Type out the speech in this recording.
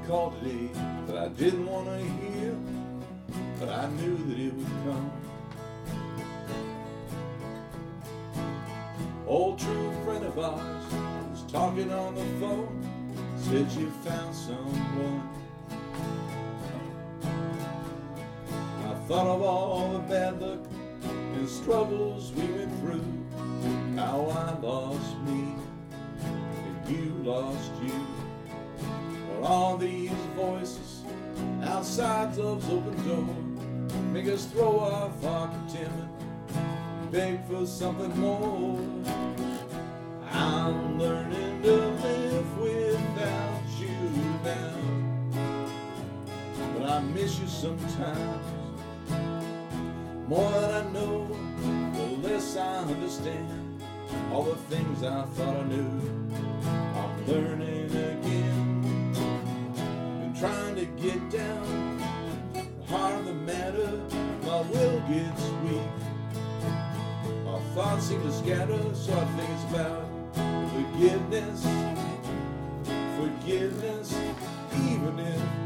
call today that I didn't want to hear, but I knew that it would come. Old true friend of ours was talking on the phone, said you found someone. I thought of all the bad luck and struggles we went through, how I lost me and you lost you. But all these voices outside love's open door make us throw off our contentment, beg for something more. I'm learning to live without you now, but I miss you sometimes. More than I know, the less I understand. All the things I thought I knew, I'm learning again. Been trying to get down, the heart of the matter, my will gets weak. My thoughts seem to scatter, so I think it's about forgiveness, forgiveness, even if